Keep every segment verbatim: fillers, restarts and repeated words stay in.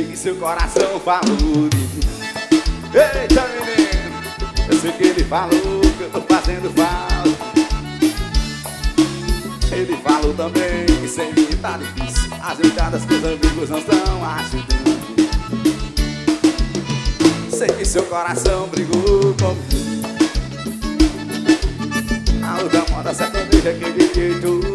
sei que seu coração falou de mim. Eita, menino, eu sei que ele falou que eu tô fazendo falta. Ele falou também que sem mim tá difícil, as jogadas com os amigos não estão ajudando. Sei que seu coração brigou comigo. A outra moda sertaneja que liguei tudo.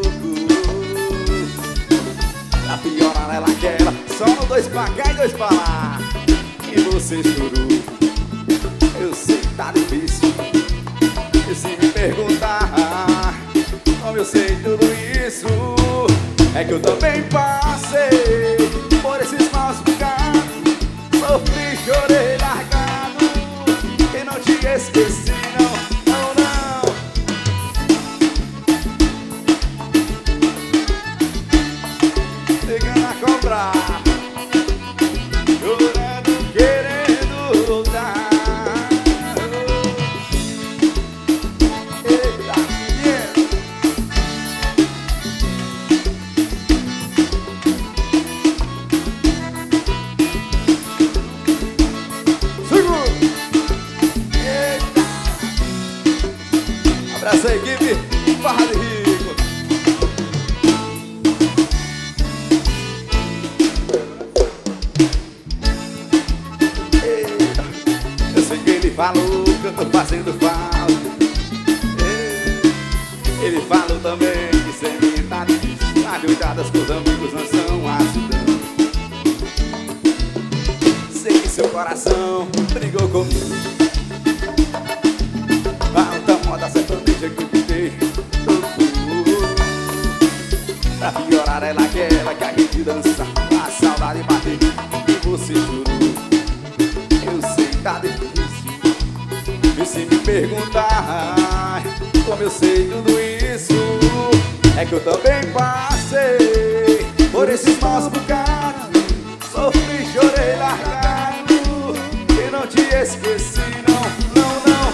Pra piorar ela quer, só no dois pra cá e dois pra lá. E você chorou. Eu sei que tá difícil. E se me perguntar como eu sei tudo isso, é que eu também passei por esses maus bocados. Sofri, chorei, largado, e não te esqueci, não, não, não. Chegando a cobrar, chorando, querendo voltar. Eita, menino. Abraça a equipe Barra de Rico. Eita, eu sei que ele falou que eu tô fazendo falta. Ele falou também que sem mim tá difícil, as jogadas com os amigos não estão ajudando. Sei que seu coração brigou comigo. Alta moda sertaneja que eu fiquei. Pra piorar ela quer, ela quer a gente dançar. A saudade bateu e você chorou. Eu sei que tá difícil. E se me perguntar como eu sei tudo isso, é que eu também passei por esses maus bocados. Sofri, chorei, largado, e não te esqueci, não, não, não.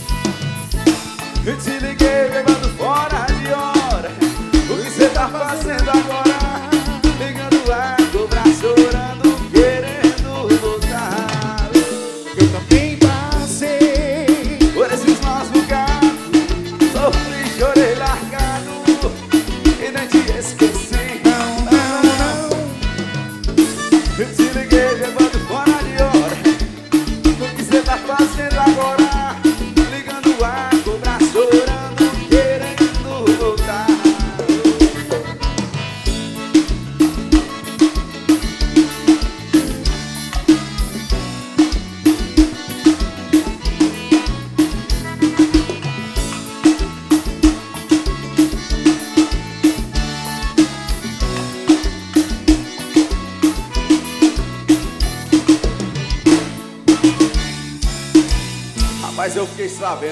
Eu te liguei levando fora de hora. O que cê tá fazendo agora? Ligando a cobrar, chorando, querendo voltar. Eu também passei por esses maus bocados. Sofri, chorei, largado, e nem te esqueci, não, não, não. Eu te liguei levando fora de hora. O que cê tá fazendo agora? Ligando a cobrar, chorando, querendo voltar. Rapaz, eu fiquei sabendo.